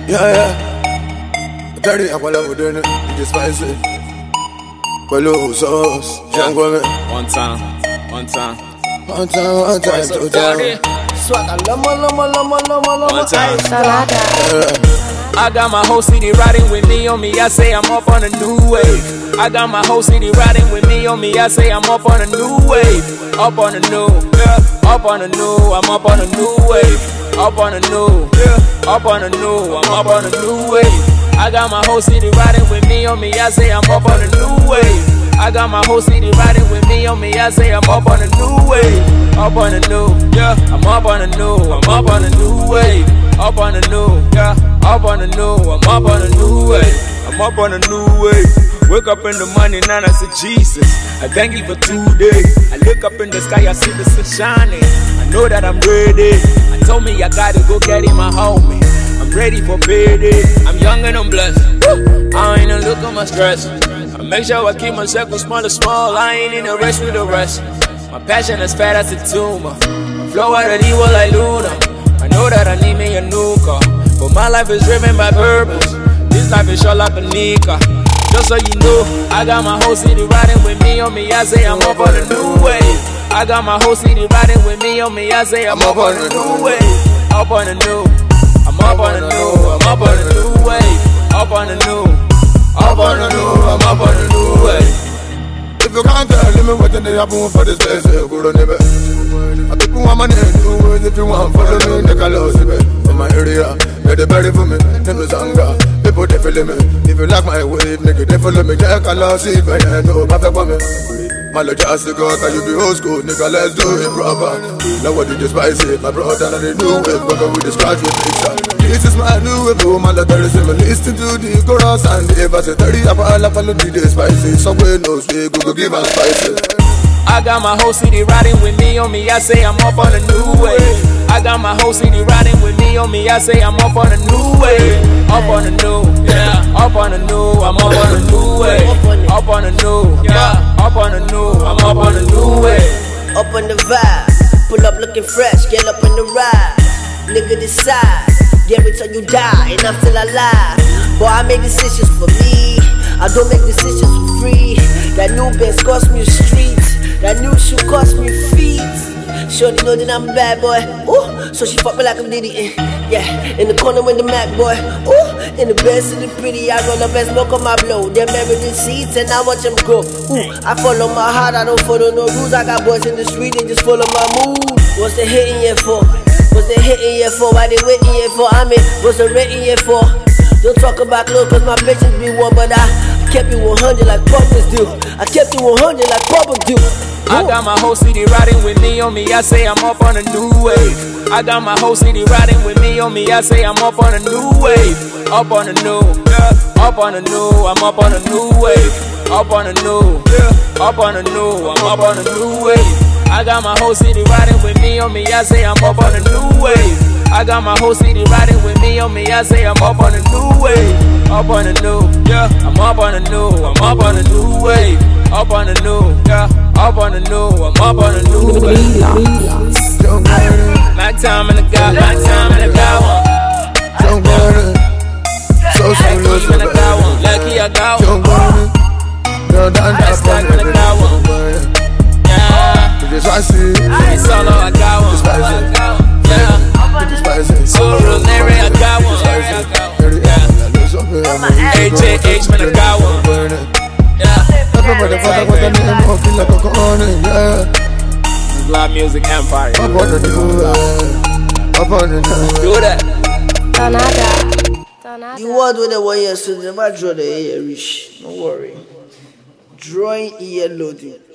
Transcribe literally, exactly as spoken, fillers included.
Yeah, yeah. Dirty, I'm gonna do it. You just spicy. Hello, sauce. Young woman. One time, one time. One time, one time, two time. Swagger, lama, lama, lama, lama, lama. One time. Yeah. I got my whole city riding with me on me. I say I'm up on a new wave. I got my whole city riding with me on me. I say I'm up on a new wave. Up on a new, yeah. Up on a new. I'm up on a new wave. Up on a new, yeah. Up on a new. I'm up on a new wave. I got my whole city riding with me on me. I say I'm up on a new wave. I got my whole city riding with me on me. I say I'm up on a new wave. Up on a new, yeah. I'm up on a new. I'm up on a new wave. Up on a new, yeah. Up on a new. I'm up on a new wave. I'm up on a new wave. Wake up in the morning and I say Jesus, I thank you for today. I look up in the sky, I see the sun shining. I know that I'm ready. I told me I gotta go get in my homie. I'm ready for payday. I'm young and I'm blessed. I ain't a look at my stress. I make sure I keep my circle small and small. I ain't in a race with the rest. My passion is fat as a tumor. My flow out of evil like Luna. I know that I need me a new car, but my life is driven by purpose. This life is short like a Nika. Just so you know, I got my whole city riding with me on me. I say I'm up on a new wave. I got my whole city riding with me on me. I say I'm up on a new wave. Up on a new. I'm up on a new. I'm up on a new wave. Up on a new. Up on a new. I'm up on a new wave. If you can't tell me what they happen for this place, go to Nebe. I think one man do it. If you want follow me, they can lose it. In my area, they're the berry for me. Them is anger. People they feel me. If you like my wave, nigga, they follow me. They can lose it, but I know my for me. My love just to go, cause you be old school, nigga, let's do it proper. Now what you just spice it, my brother, and the new wave, but we just scratch with picture. This is my new wave, oh, my love, there is a listen to the chorus, and if I say thirty, I follow, follow the spicy. Somewhere knows we go, go give us spicy. I got my whole city riding with me on me. I say I'm up on a new wave. I got my whole city riding with me on me. I say I'm up on a new wave. Up on a new, yeah. Up on a new, I'm up on a new wave. Up on a new, yeah. Up on a new, I'm up on a new wave. Up on the vibe, pull up looking fresh, get up in the ride. Nigga decide, get it till you die, and I'm still alive. Boy, I make decisions for me, I don't make decisions for free. That new Benz cost me a street, that new shoe cost me feet. Shorty know that I'm a bad boy, ooh, so she fuck me like I'm Diddy, eh. Yeah, in the corner with the Mac boy, ooh, in the best of the pretty, I roll up and smoke on my blow. They're married in seats and I watch them grow. Ooh, I follow my heart, I don't follow no rules. I got boys in the street, they just follow my mood. What's they hitting here for? What's they hitting here for? Why they waiting here for? I mean, what's they waiting here for? Don't talk about clothes cause my patience be one, but I kept it one hundred like puppets do. I kept it one hundred like puppets do. I got my whole city riding with me on me. I say I'm up on a new wave. I got my whole city riding with me on me. I say I'm up on a new wave. Up on a new, yeah. Up on a new. I'm up on a new wave. Up on a new, yeah. Up on a new. I'm up on a new wave. I got my whole city riding with me on me. I say I'm up on a new wave. I got my whole city riding with me on me. I say I'm up on a new wave. Up on a new, yeah. I'm up on a new. I'm up on a new wave. Up on a new, yeah. Up on a new. I'm up on a new wave. My time in the God, my time in the God one. Don't burn it. So serious in the God one. Lucky I got one. Don't burn it. Girl, down that Stack in the God one. Yeah. Just I see. It's solo, I got one. Just spicy. Yeah. Just spicy. Solo, Larry, I got one. Yeah. A J H, man, I got one. Yeah. Black Music Empire. Up on the new, up on the new. Do that. The word when they were yesterday, never draw the air rich. Don't worry. Drawing ear loading.